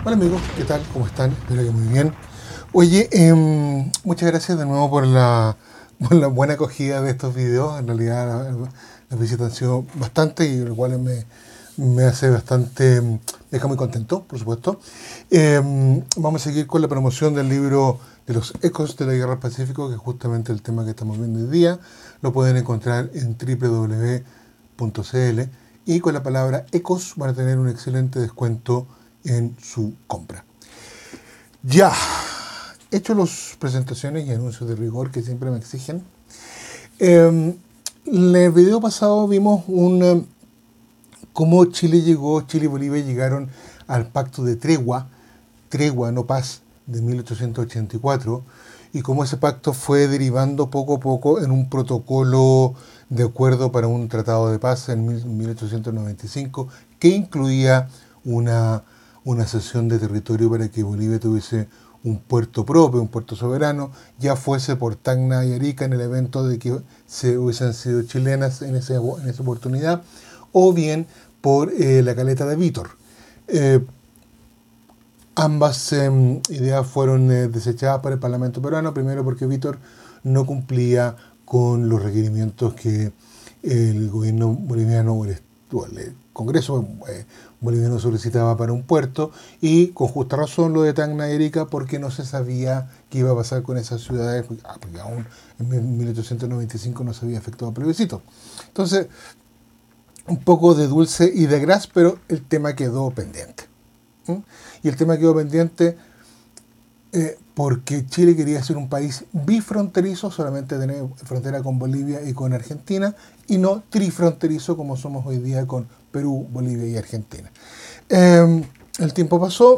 Hola amigos, ¿qué tal? ¿Cómo están? Espero que muy bien. Oye, muchas gracias de nuevo por la buena acogida de estos videos. En realidad las visitas han sido bastante y lo cual me hace bastante, me deja muy contento, por supuesto. Vamos a seguir con la promoción del libro de los ecos de la guerra del Pacífico, que es justamente el tema que estamos viendo hoy día. Lo pueden encontrar en www.cl y con la palabra ecos van a tener un excelente descuento en su compra. Ya, hecho las presentaciones y anuncios de rigor que siempre me exigen, en el video pasado vimos cómo Chile y Bolivia llegaron al pacto de tregua, no paz, de 1884, y cómo ese pacto fue derivando poco a poco en un protocolo de acuerdo para un tratado de paz en 1895 que incluía una cesión de territorio para que Bolivia tuviese un puerto propio, un puerto soberano, ya fuese por Tacna y Arica en el evento de que se hubiesen sido chilenas en esa oportunidad, o bien por la caleta de Vítor. Ambas ideas fueron desechadas por el Parlamento peruano, primero porque Vítor no cumplía con los requerimientos que el gobierno boliviano o el Congreso boliviano solicitaba para un puerto, y con justa razón lo de Tacna y Arica, porque no se sabía qué iba a pasar con esas ciudades, porque aún en 1895 no se había efectuado plebiscito. Entonces, un poco de dulce y de gras, pero el tema quedó pendiente. Y el tema quedó pendiente porque Chile quería ser un país bifronterizo, solamente tener frontera con Bolivia y con Argentina, y no trifronterizo como somos hoy día con Perú, Bolivia y Argentina. El tiempo pasó,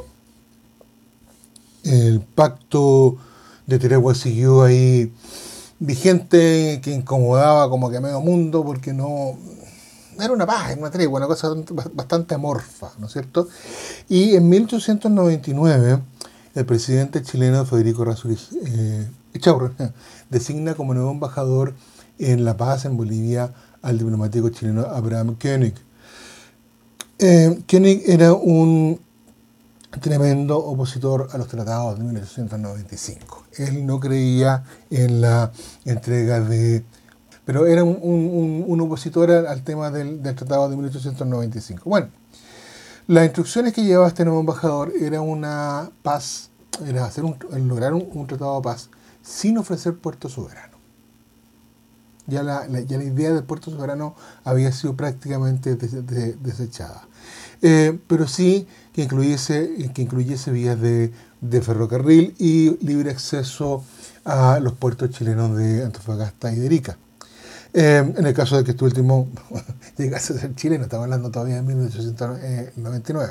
el pacto de tregua siguió ahí vigente, que incomodaba como que a medio mundo, porque no era una paz, una tregua, una cosa bastante amorfa, ¿no es cierto? Y en 1899 el presidente chileno Federico Errázuriz Echaurren designa como nuevo embajador en La Paz, en Bolivia, al diplomático chileno Abraham Koenig. Koenig era un tremendo opositor a los tratados de 1895. Él no creía en la entrega de... pero era un opositor al tema del tratado de 1895. Bueno, las instrucciones que llevaba este nuevo embajador era una paz, era lograr un tratado de paz sin ofrecer puerto soberano. Ya la idea del puerto soberano había sido prácticamente desechada. Pero sí que incluyese vías de ferrocarril y libre acceso a los puertos chilenos de Antofagasta y de Arica. En el caso de que este último llegase a ser chileno, estamos hablando todavía de 1899.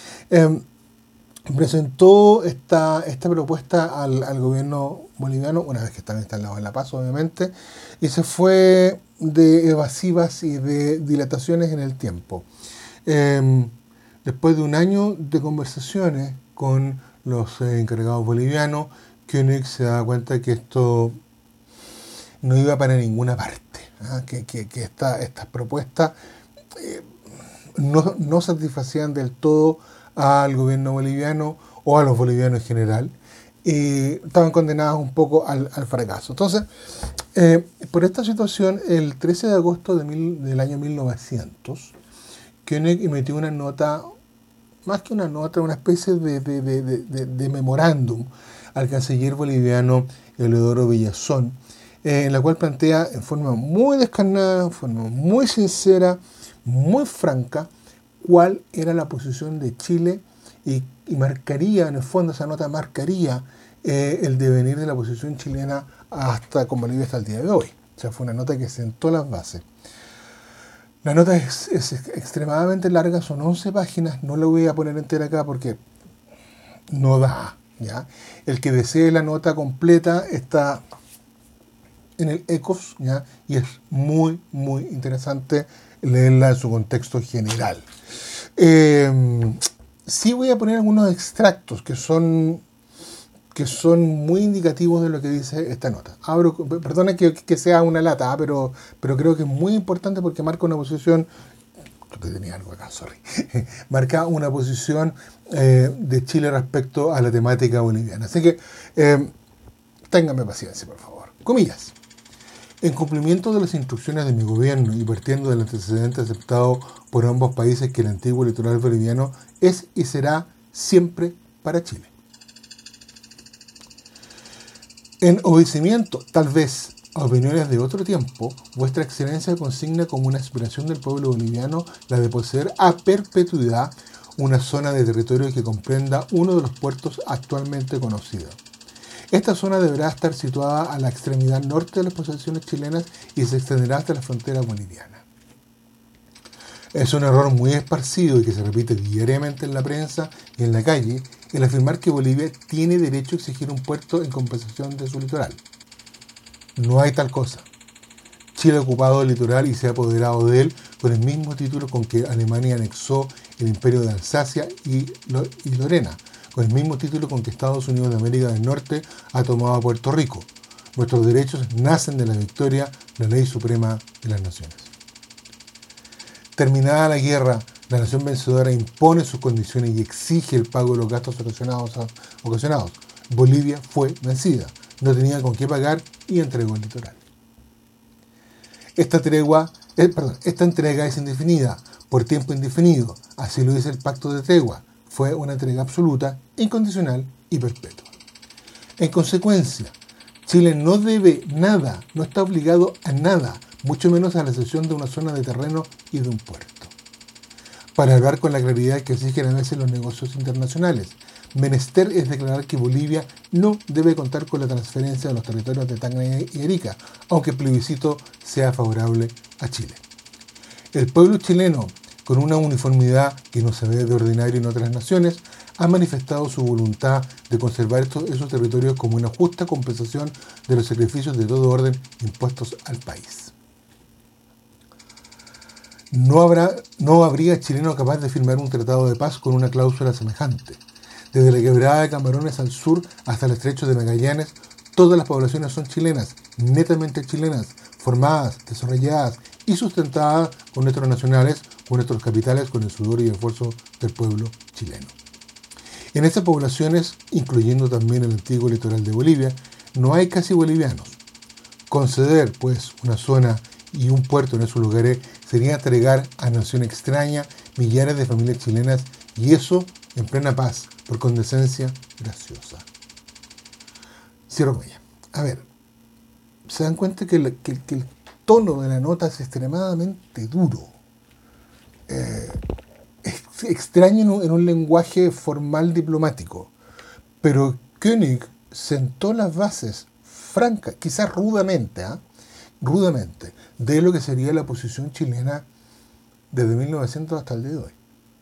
Presentó esta propuesta al gobierno boliviano, una vez que están instalados en La Paz, obviamente, y se fue de evasivas y de dilataciones en el tiempo. Después de un año de conversaciones con los encargados bolivianos, Koenig se da cuenta que esto no iba para ninguna parte, que estas propuestas no satisfacían del todo al gobierno boliviano o a los bolivianos en general, y estaban condenadas un poco al fracaso. Entonces, por esta situación, el 13 de agosto del año 1900, Koenig emitió una nota, más que una nota, una especie de memorándum al canciller boliviano Eleodoro Villazón, en la cual plantea en forma muy descarnada, en forma muy sincera, muy franca, cuál era la posición de Chile, y marcaría, en el fondo esa nota marcaría el devenir de la posición chilena hasta con Bolivia hasta el día de hoy. O sea, fue una nota que sentó las bases. La nota es extremadamente larga, son 11 páginas, no la voy a poner entera acá porque no da, ¿ya? El que desee la nota completa está en el ECOS, ¿ya? Y es muy, muy interesante leerla en su contexto general. Sí voy a poner algunos extractos que son muy indicativos de lo que dice esta nota. Perdona que sea una lata, pero creo que es muy importante porque marca una posición que tenía algo acá, sorry, marca una posición de Chile respecto a la temática boliviana. Así que ténganme paciencia, por favor. Comillas. En cumplimiento de las instrucciones de mi gobierno y partiendo del antecedente aceptado por ambos países que el antiguo litoral boliviano es y será siempre para Chile. En obedecimiento, tal vez, a opiniones de otro tiempo, vuestra excelencia consigna como una aspiración del pueblo boliviano la de poseer a perpetuidad una zona de territorio que comprenda uno de los puertos actualmente conocidos. Esta zona deberá estar situada a la extremidad norte de las posesiones chilenas y se extenderá hasta la frontera boliviana. Es un error muy esparcido y que se repite diariamente en la prensa y en la calle el afirmar que Bolivia tiene derecho a exigir un puerto en compensación de su litoral. No hay tal cosa. Chile ha ocupado el litoral y se ha apoderado de él con el mismo título con que Alemania anexó el imperio de Alsacia y Lorena, con el mismo título con que Estados Unidos de América del Norte ha tomado a Puerto Rico. Nuestros derechos nacen de la victoria, la ley suprema de las naciones. Terminada la guerra, la nación vencedora impone sus condiciones y exige el pago de los gastos ocasionados. Bolivia fue vencida, no tenía con qué pagar y entregó el litoral. Esta entrega es indefinida, por tiempo indefinido, así lo dice el Pacto de Tregua. Fue una entrega absoluta, incondicional y perpetua. En consecuencia, Chile no debe nada, no está obligado a nada, mucho menos a la cesión de una zona de terreno y de un puerto. Para hablar con la claridad que exigen a veces los negocios internacionales, menester es declarar que Bolivia no debe contar con la transferencia de los territorios de Tacna y Arica, aunque el plebiscito sea favorable a Chile. El pueblo chileno, con una uniformidad que no se ve de ordinario en otras naciones, ha manifestado su voluntad de conservar esos territorios como una justa compensación de los sacrificios de todo orden impuestos al país. No habría chileno capaz de firmar un tratado de paz con una cláusula semejante. Desde la quebrada de Camarones al sur hasta el estrecho de Magallanes, todas las poblaciones son chilenas, netamente chilenas, formadas, desarrolladas y sustentadas con nuestros nacionales, con nuestros capitales, con el sudor y el esfuerzo del pueblo chileno. En estas poblaciones, incluyendo también el antiguo litoral de Bolivia, no hay casi bolivianos. Conceder, pues, una zona y un puerto en esos lugares sería entregar a nación extraña millares de familias chilenas y eso en plena paz, por condescencia graciosa. Cierro con ella. A ver, se dan cuenta que el tono de la nota es extremadamente duro. Es extraño en un lenguaje formal diplomático, pero Koenig sentó las bases francas, quizás rudamente, de lo que sería la posición chilena desde 1900 hasta el día de hoy.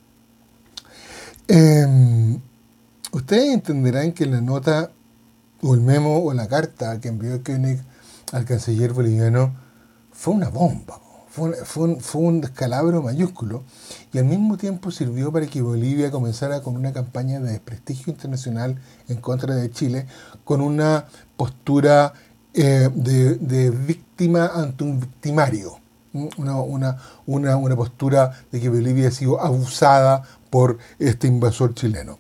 Ustedes entenderán que la nota o el memo o la carta que envió Koenig al canciller boliviano fue una bomba, fue un descalabro mayúsculo y al mismo tiempo sirvió para que Bolivia comenzara con una campaña de desprestigio internacional en contra de Chile, con una postura de víctima ante un victimario, una postura de que Bolivia ha sido abusada por este invasor chileno.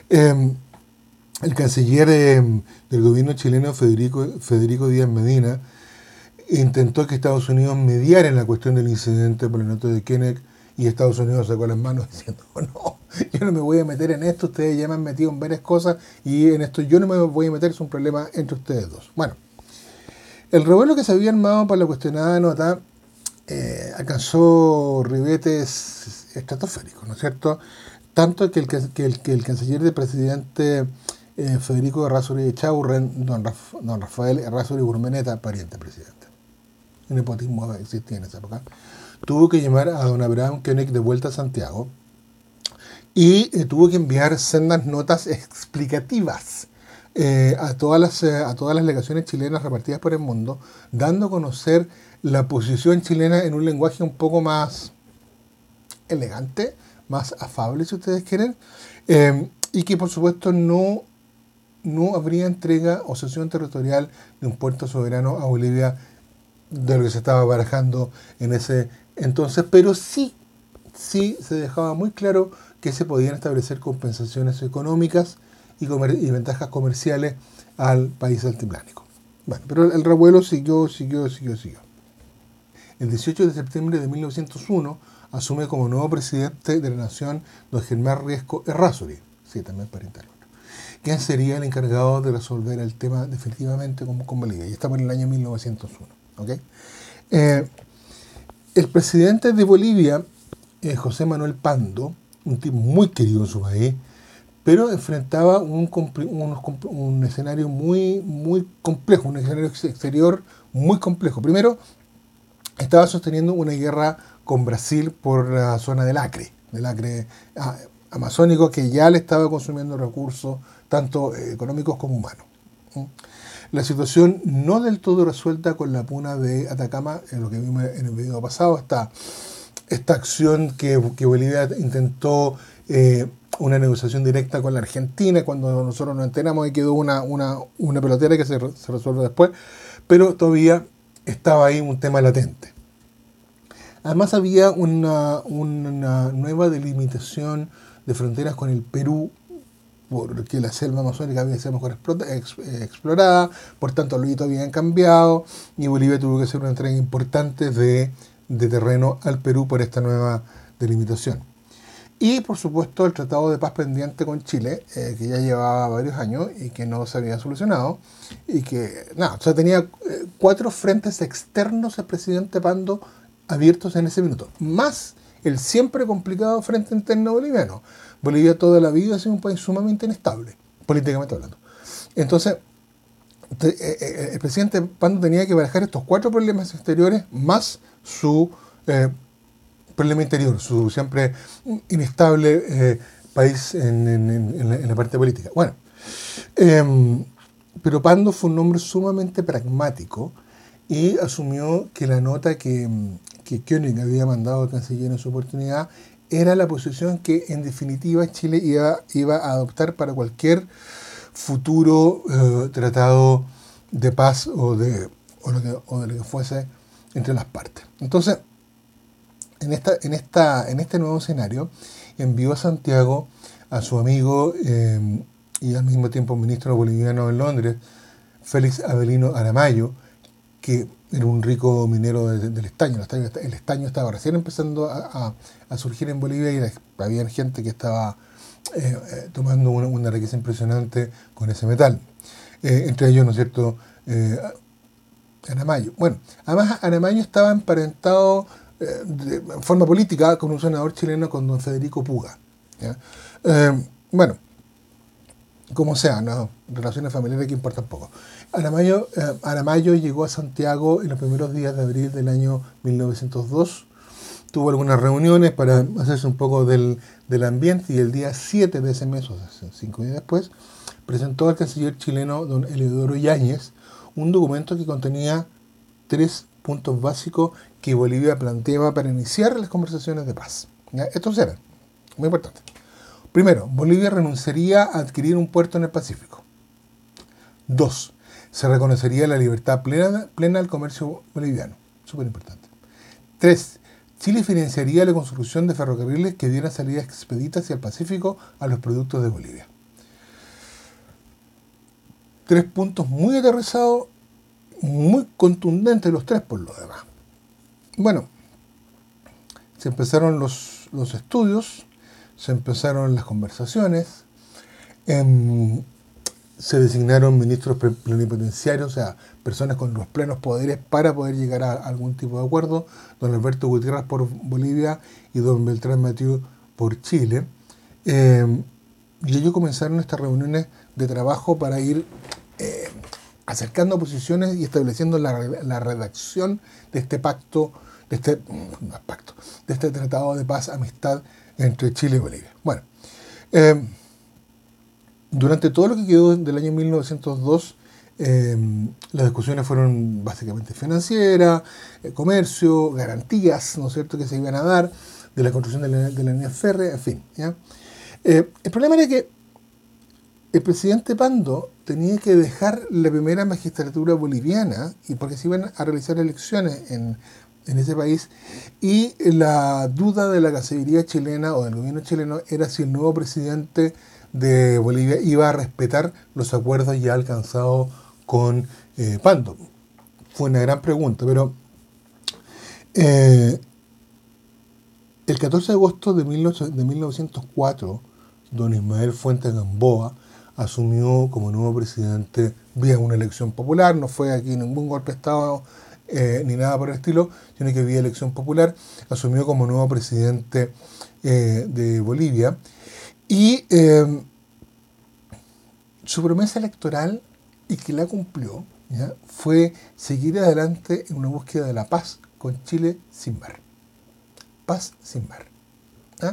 El canciller del gobierno chileno, Federico Díaz Medina, intentó que Estados Unidos mediara en la cuestión del incidente por la nota de Koenig y Estados Unidos sacó las manos diciendo, no, yo no me voy a meter en esto, ustedes ya me han metido en varias cosas y en esto yo no me voy a meter, es un problema entre ustedes dos. Bueno, el revuelo que se había armado para la cuestionada nota alcanzó ribetes estratosféricos, ¿no es cierto? Tanto que el canciller del presidente Federico Errázuriz Echaurren, don Rafael Errázuriz Urmeneta, pariente del presidente, un nepotismo existía en esa época, tuvo que llamar a don Abraham Koenig de vuelta a Santiago y tuvo que enviar sendas notas explicativas a todas las legaciones chilenas repartidas por el mundo, dando a conocer la posición chilena en un lenguaje un poco más elegante, más afable, si ustedes quieren, y que por supuesto no habría entrega o cesión territorial de un puerto soberano a Bolivia de lo que se estaba barajando en ese entonces, pero sí sí se dejaba muy claro que se podían establecer compensaciones económicas y ventajas comerciales al país altiplánico. Bueno, pero el revuelo siguió. El 18 de septiembre de 1901 asume como nuevo presidente de la nación don Germán Riesco Errázuriz, sí, también pariente, quien sería el encargado de resolver el tema definitivamente con Bolivia. Y estamos en el año 1901. ¿Okay? El presidente de Bolivia, José Manuel Pando, un tipo muy querido en su país, pero enfrentaba un escenario muy complejo, un escenario exterior muy complejo. Primero, estaba sosteniendo una guerra con Brasil por la zona del Acre amazónico, que ya le estaba consumiendo recursos, tanto económicos como humanos. La situación no del todo resuelta con la puna de Atacama, en lo que vimos en el video pasado, esta acción que Bolivia intentó una negociación directa con la Argentina, cuando nosotros nos enteramos y quedó una pelotera que se resuelve después, pero todavía estaba ahí un tema latente. Además había una nueva delimitación de fronteras con el Perú, porque la selva amazónica había sido mejor explorada, por tanto los hitos habían cambiado y Bolivia tuvo que hacer una entrega importante de terreno al Perú por esta nueva delimitación. Y por supuesto el tratado de paz pendiente con Chile, que ya llevaba varios años y que no se había solucionado, y que tenía 4 frentes externos el presidente Pando abiertos en ese minuto, más el siempre complicado frente interno boliviano. Bolivia toda la vida ha sido un país sumamente inestable, políticamente hablando. Entonces, el presidente Pando tenía que barajar estos 4 problemas exteriores más su problema interior, su siempre inestable país en la parte política. Bueno, pero Pando fue un hombre sumamente pragmático y asumió que la nota que Koenig había mandado al canciller en su oportunidad era la posición que en definitiva Chile iba a adoptar para cualquier futuro tratado de paz o de lo que fuese entre las partes. Entonces, en este nuevo escenario, envió a Santiago a su amigo y al mismo tiempo ministro boliviano en Londres, Félix Avelino Aramayo, que era un rico minero del estaño. El estaño estaba recién empezando a surgir en Bolivia y había gente que estaba tomando una riqueza impresionante con ese metal. Entre ellos, ¿no es cierto?, Aramayo. Bueno, además Aramayo estaba emparentado en forma política con un senador chileno, con don Federico Puga. Bueno, como sea, no, relaciones familiares que importan poco. Aramayo llegó a Santiago en los primeros días de abril del año 1902. Tuvo algunas reuniones para hacerse un poco del ambiente y el día 7 de ese mes, o sea, 5 días después, presentó al canciller chileno don Eliodoro Yáñez un documento que contenía 3 puntos básicos que Bolivia planteaba para iniciar las conversaciones de paz. ¿Ya? Estos eran muy importantes. Primero, Bolivia renunciaría a adquirir un puerto en el Pacífico. 2. Se reconocería la libertad plena del comercio boliviano. Súper importante. 3. Chile financiaría la construcción de ferrocarriles que dieran salidas expeditas hacia el Pacífico a los productos de Bolivia. 3 puntos muy aterrizados, muy contundentes los 3 por lo demás. Bueno, se empezaron los estudios, se empezaron las conversaciones, se designaron ministros plenipotenciarios, o sea, personas con los plenos poderes para poder llegar a algún tipo de acuerdo, don Alberto Gutiérrez por Bolivia y don Beltrán Mathieu por Chile. Y ellos comenzaron estas reuniones de trabajo para ir acercando posiciones y estableciendo la redacción de este pacto, de este tratado de paz, amistad entre Chile y Bolivia. Bueno, durante todo lo que quedó del año 1902, las discusiones fueron básicamente financieras, comercio, garantías, ¿no es cierto?, que se iban a dar de la construcción de la línea férrea, en fin. ¿Ya? El problema era que el presidente Pando tenía que dejar la primera magistratura boliviana, y porque se iban a realizar elecciones en en ese país, y la duda de la Cancillería chilena o del gobierno chileno era si el nuevo presidente de Bolivia iba a respetar los acuerdos ya alcanzados con Pando. Fue una gran pregunta, pero el 14 de agosto de 1904, don Ismael Fuentes Gamboa asumió como nuevo presidente vía una elección popular. No fue aquí ningún golpe de Estado ni nada por el estilo, sino que vía elección popular asumió como nuevo presidente de Bolivia. Y su promesa electoral, y que la cumplió, ¿ya?, fue seguir adelante en una búsqueda de la paz con Chile sin mar. Paz sin mar. ¿Ah?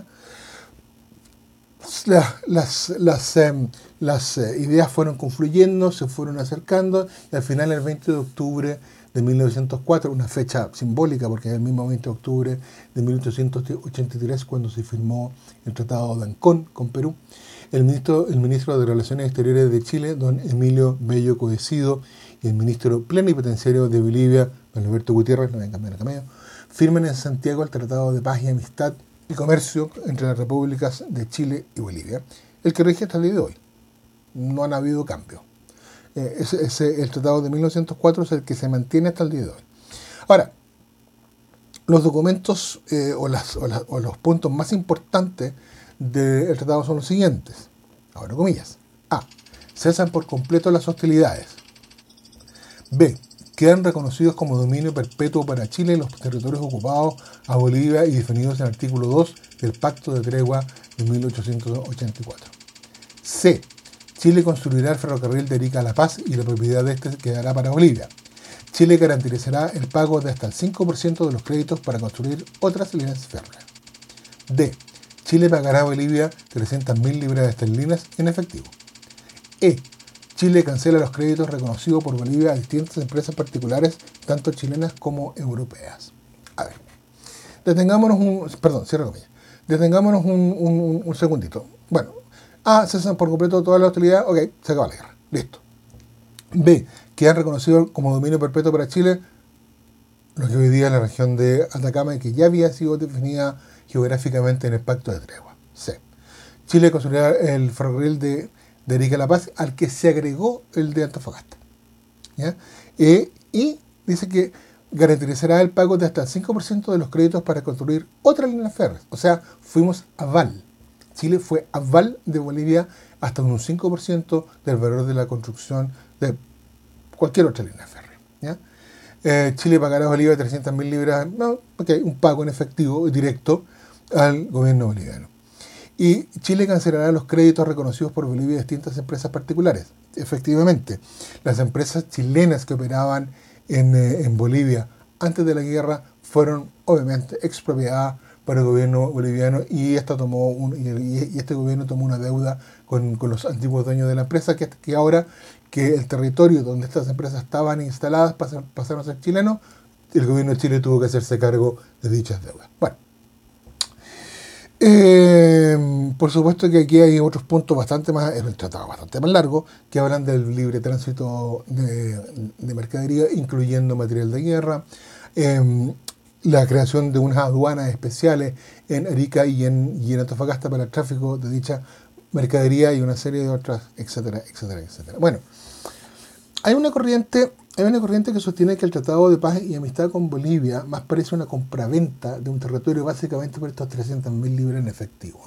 Las ideas fueron confluyendo, se fueron acercando, y al final, el 20 de octubre de 1904, una fecha simbólica porque es el mismo 20 de octubre de 1883 cuando se firmó el Tratado de Ancón con Perú, el ministro de Relaciones Exteriores de Chile, don Emilio Bello Codecido, y el ministro plenipotenciario de Bolivia, don Alberto Gutiérrez, no voy a cambiar el camello, firman en Santiago el Tratado de Paz y Amistad y Comercio entre las repúblicas de Chile y Bolivia, el que rige hasta el día de hoy. No han habido cambios. El Tratado de 1904 es el que se mantiene hasta el día de hoy. Ahora, los documentos o los puntos más importantes del tratado son los siguientes. Ahora, comillas. A. Cesan por completo las hostilidades. B. Quedan reconocidos como dominio perpetuo para Chile los territorios ocupados a Bolivia y definidos en el artículo 2 del Pacto de Tregua de 1884. C. Chile construirá el ferrocarril de Arica a La Paz y la propiedad de este quedará para Bolivia. Chile garantizará el pago de hasta el 5% de los créditos para construir otras líneas férreas. D. Chile pagará a Bolivia 300.000 libras esterlinas en efectivo. E. Chile cancela los créditos reconocidos por Bolivia a distintas empresas particulares, tanto chilenas como europeas. A ver, detengámonos un segundito. Bueno, A. Cesan por completo toda la hostilidad. Ok, se acaba la guerra. Listo. B. Quedan reconocidos como dominio perpetuo para Chile lo que hoy día es la región de Atacama y que ya había sido definida geográficamente en el Pacto de Tregua. C. Chile construirá el ferrocarril de Arica a La Paz, al que se agregó el de Antofagasta. ¿Ya? Y dice que garantizará el pago de hasta el 5% de los créditos para construir otras líneas férreas. O sea, fuimos aval. Chile fue aval de Bolivia hasta un 5% del valor de la construcción de cualquier otra línea férrea. ¿Ya? Chile pagará a Bolivia 300.000 libras, no, okay, un pago en efectivo directo al gobierno boliviano. Y Chile cancelará los créditos reconocidos por Bolivia a distintas empresas particulares. Efectivamente, las empresas chilenas que operaban en Bolivia antes de la guerra fueron obviamente expropiadas por el gobierno boliviano y este gobierno tomó una deuda con los antiguos dueños de la empresa que ahora que el territorio donde estas empresas estaban instaladas pasaron a ser chilenos, el gobierno de Chile tuvo que hacerse cargo de dichas deudas. Bueno, por supuesto que aquí hay otros puntos bastante más, es un tratado bastante más largo, que hablan del libre tránsito de mercadería, incluyendo material de guerra, la creación de unas aduanas especiales en Arica y en Antofagasta para el tráfico de dicha mercadería y una serie de otras, etcétera, etcétera, etcétera. Bueno, hay una corriente que sostiene que el Tratado de Paz y Amistad con Bolivia más parece una compraventa de un territorio básicamente por estos 300.000 libras en efectivo.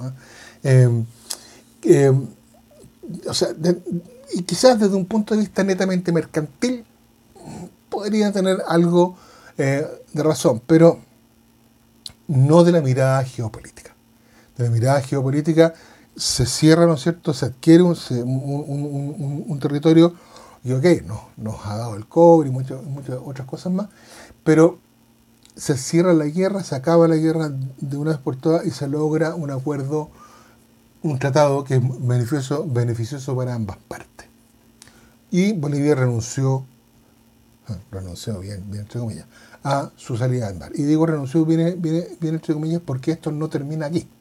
O sea, y quizás desde un punto de vista netamente mercantil podría tener algo de razón, pero no de la mirada geopolítica. De la mirada geopolítica se cierra, ¿no es cierto?, se adquiere un territorio y ok, nos ha dado el cobre y muchas otras cosas más, pero se cierra la guerra, se acaba la guerra de una vez por todas y se logra un acuerdo, un tratado que es beneficioso para ambas partes. Y Bolivia renunció bien entre comillas, a su salida al mar. Y digo renunció viene entre comillas porque esto no termina aquí.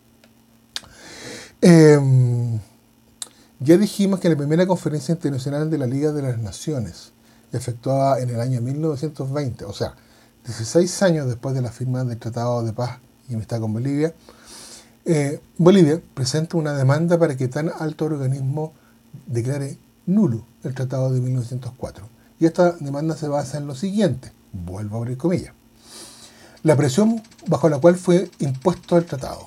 Ya dijimos que en la primera conferencia internacional de la Liga de las Naciones, efectuada en el año 1920, o sea, 16 años después de la firma del Tratado de Paz y Amistad con Bolivia, Bolivia presenta una demanda para que tan alto organismo declare nulo el Tratado de 1904. Y esta demanda se basa en lo siguiente, vuelvo a abrir comillas: la presión bajo la cual fue impuesto el tratado.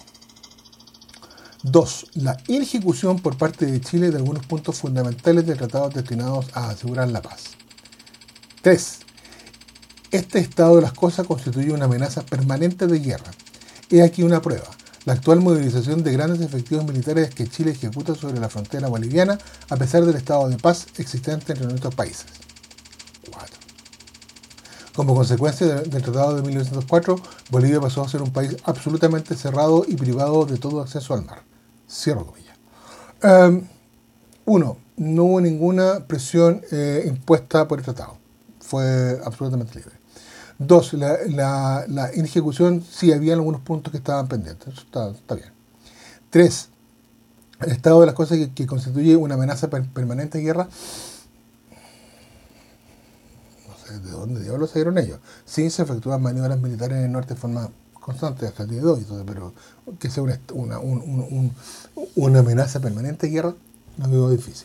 2. La inejecución por parte de Chile de algunos puntos fundamentales del tratado destinados a asegurar la paz. 3. Este estado de las cosas constituye una amenaza permanente de guerra. He aquí una prueba: la actual movilización de grandes efectivos militares que Chile ejecuta sobre la frontera boliviana a pesar del estado de paz existente entre nuestros países. 4. Como consecuencia del Tratado de 1904, Bolivia pasó a ser un país absolutamente cerrado y privado de todo acceso al mar. Cierro comillas. 1. No hubo ninguna presión impuesta por el tratado. Fue absolutamente libre. 2. La inejecución, sí había algunos puntos que estaban pendientes. Eso está bien. 3. El estado de las cosas que constituye una amenaza permanente de guerra. ¿De dónde diablos salieron ellos? Sí, se efectúan maniobras militares en el norte de forma constante hasta el día de hoy, pero que sea una amenaza permanente de guerra, lo veo difícil.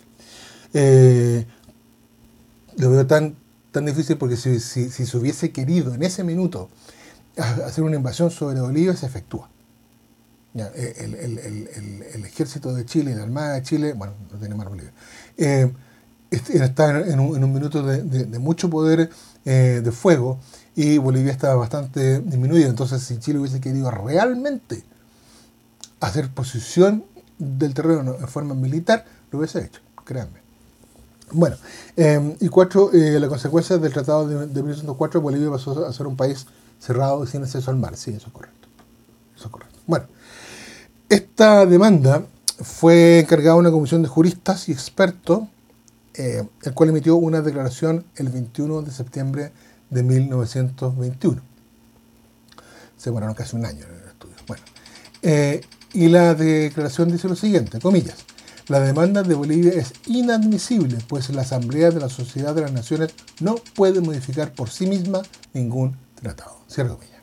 Lo veo tan difícil porque si se hubiese querido en ese minuto hacer una invasión sobre Bolivia, se efectúa. Ya, el ejército de Chile, la Armada de Chile, bueno, no tiene más Bolivia, está en un minuto de mucho poder de fuego, y Bolivia está bastante disminuida. Entonces, si Chile hubiese querido realmente hacer posición del terreno en forma militar, lo hubiese hecho, créanme. Bueno, y 4, la consecuencia del Tratado de 1904, Bolivia pasó a ser un país cerrado y sin acceso al mar. Sí, eso es correcto. Eso es correcto. Bueno, esta demanda fue encargada a una comisión de juristas y expertos, el cual emitió una declaración el 21 de septiembre de 1921. Se demoraron casi un año en el estudio. Bueno, y la declaración dice lo siguiente, comillas: la demanda de Bolivia es inadmisible, pues la Asamblea de la Sociedad de las Naciones no puede modificar por sí misma ningún tratado. Cierro comillas.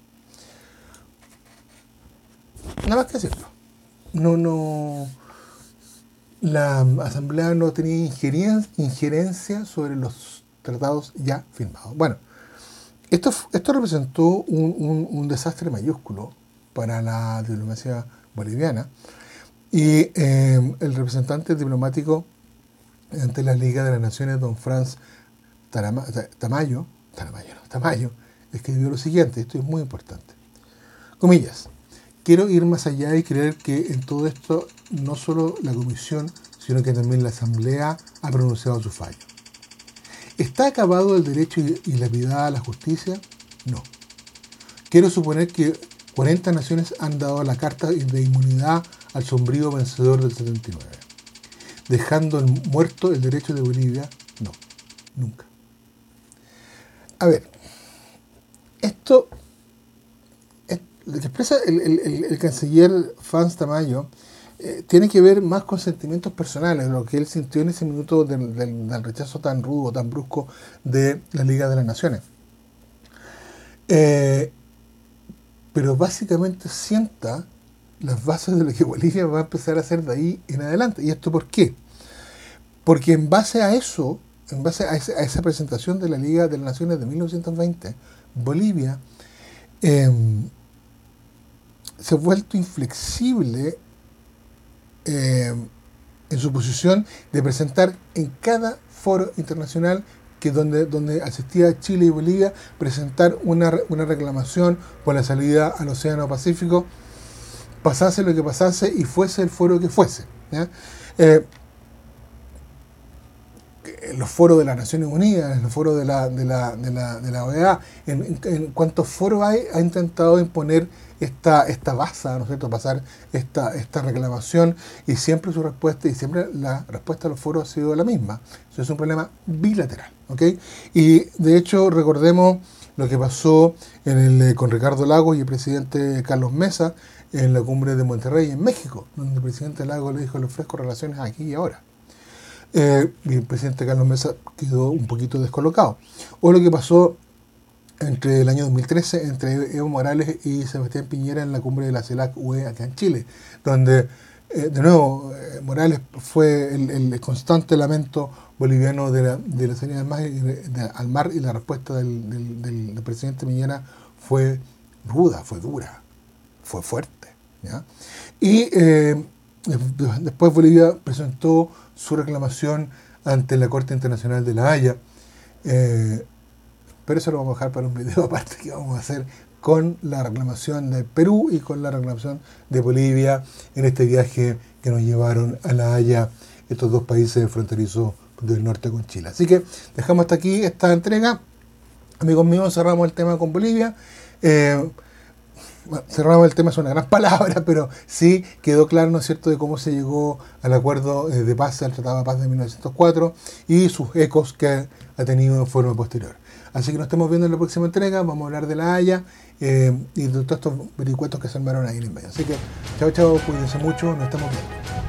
Nada más que decirlo. La Asamblea no tenía injerencia sobre los tratados ya firmados. Bueno, esto representó un desastre mayúsculo para la diplomacia boliviana, y el representante diplomático ante la Liga de las Naciones, don Franz Tamayo, escribió lo siguiente. Esto es muy importante. Comillas: quiero ir más allá y creer que en todo esto no solo la Comisión, sino que también la Asamblea ha pronunciado su fallo. ¿Está acabado el derecho y lapidada la justicia? No. Quiero suponer que 40 naciones han dado la carta de inmunidad al sombrío vencedor del 79. ¿Dejando muerto el derecho de Bolivia? No, nunca. A ver, esto... lo que expresa el canciller Franz Tamayo tiene que ver más con sentimientos personales, lo que él sintió en ese minuto del rechazo tan rudo, tan brusco de la Liga de las Naciones. Pero básicamente sienta las bases de lo que Bolivia va a empezar a hacer de ahí en adelante. ¿Y esto por qué? Porque en base a eso, en base a esa presentación de la Liga de las Naciones de 1920, Bolivia se ha vuelto inflexible en su posición de presentar en cada foro internacional donde asistía Chile y Bolivia, presentar una reclamación por la salida al Océano Pacífico, pasase lo que pasase y fuese el foro que fuese, ¿ya? Los foros de las Naciones Unidas, en los foros de la OEA, en cuantos foros ha intentado imponer esta base, ¿no es cierto?, pasar esta reclamación, y siempre su respuesta, y siempre la respuesta a los foros ha sido la misma. Eso es un problema bilateral, ¿ok? Y de hecho, recordemos lo que pasó con Ricardo Lagos y el presidente Carlos Mesa en la cumbre de Monterrey, en México, donde el presidente Lagos le dijo: le ofrezco relaciones aquí y ahora. Y el presidente Carlos Mesa quedó un poquito descolocado. O lo que pasó entre el año 2013 entre Evo Morales y Sebastián Piñera en la cumbre de la CELAC-UE acá en Chile, donde de nuevo Morales fue el constante lamento boliviano de la salida al mar, y la respuesta del presidente Piñera fue ruda, fue dura, fue fuerte, ¿ya? Y después Bolivia presentó su reclamación ante la Corte Internacional de La Haya, pero eso lo vamos a dejar para un video aparte que vamos a hacer con la reclamación de Perú y con la reclamación de Bolivia en este viaje que nos llevaron a La Haya, estos dos países fronterizos del norte con Chile. Así que dejamos hasta aquí esta entrega. Amigos míos, cerramos el tema con Bolivia. Bueno, cerramos el tema, es una gran palabra, pero sí quedó claro, ¿no es cierto?, de cómo se llegó al acuerdo de paz, al Tratado de Paz de 1904 y sus ecos que ha tenido en forma posterior. Así que nos estamos viendo en la próxima entrega, vamos a hablar de La Haya y de todos estos vericuetos que se armaron ahí en el medio. Así que, chao, chao, cuídense mucho, nos estamos viendo.